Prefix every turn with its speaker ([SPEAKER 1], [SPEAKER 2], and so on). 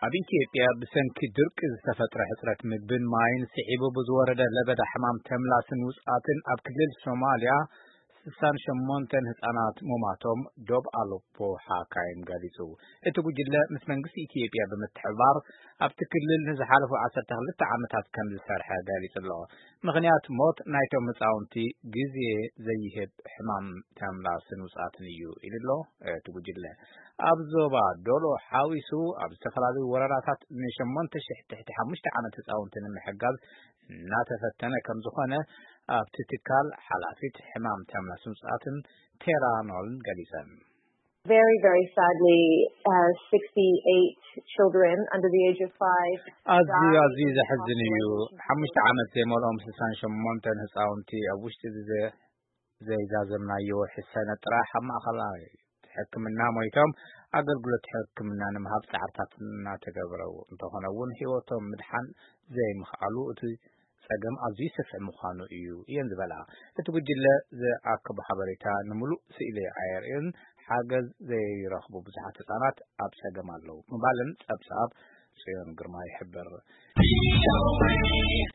[SPEAKER 1] ኣብ ኢትዮጵያ ብሰንኪ ድርቂ ዝተፈጥረ ሕጽረት ምግብን ማይን ስዒቡ ብዝወረደ ለበዳ ሕማም ተምላስን ውጽኣትን ኣብ ክልል ሶማልያ 68 ህጻናት ሞማቶም ዶብ ኣሎፖ ሓካይም ገሊጹ። እቲ ጉጅለ ምስ መንግስቲ ኢትዮጵያ ብምትሕብባር ኣብቲ ክልል ንዝሓለፉ 12 ዓመታት ከም ዝሰርሐ ገሊጹ ኣሎ። ምኽንያት ሞት ናይቶም ህጻውንቲ ግዜ ዘይህብ ሕማም ተምላስን ውጽኣትን እዩ ኢሉ እቲ ጉጅለ ኣብ ዞባ ዶሎ ሓዊሱ ኣብ ዝተፈላለዩ ወረራታት ን8005 ዓመት ህጻውንቲ ንምሕጋዝ እናተፈተነ ከም ዝኾነ ኣብቲ ትካል ሓላፊት ሕማም ተምላስን ውጽኣትን ቴራኖልን ገሊጸን።
[SPEAKER 2] Very, very sadly, 68 children under the age of 5.
[SPEAKER 1] أزي زحزن يو حمشت عمد زي مولهم 68 ህጻውንቲ ኣብ ውሽጢ ዘይ ዛዘምናዮ ሕሰነ ጥራሕ ኣብ ማእኸላይ ሕክምና ሞይቶም ኣገልግሎት ሕክምና ንምሃብ ጻዕርታት እናተገብረው እንተኾነ እውን ህይወቶም ምድሓን ዘይምኽኣሉ እቲ ጸገም ኣዝዩ ሰፊሕ ምዃኑ እዩ እየን ዝበላ። እቲ ጉጅለ ዝኣከቦ ሓበሬታ ንምሉእ ስእሊ ኣየርእን ሓገዝ ዘይረኽቡ ብዙሓት ህጻናት ኣብ ጸገም ኣለዉ ምባልን ጸብጻብ ጽዮን ግርማ ይሕብር።